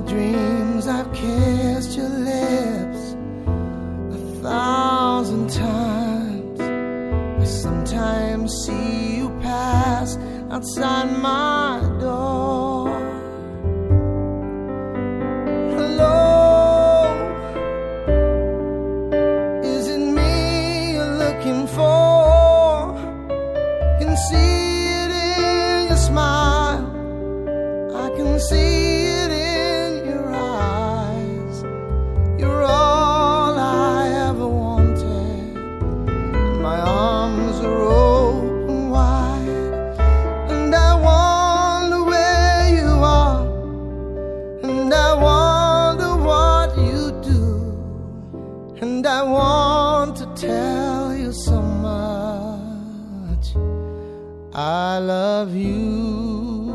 dreams I've kissed your lips 1,000 times. I sometimes see you pass outside my door. Hello, is it me you're looking for? I can see it in your smile, I can see it in your eyes. You're all I ever wanted, and my arms are open wide. And I wonder where you are, and I wonder what you do, and I want to tell you so much. I love you.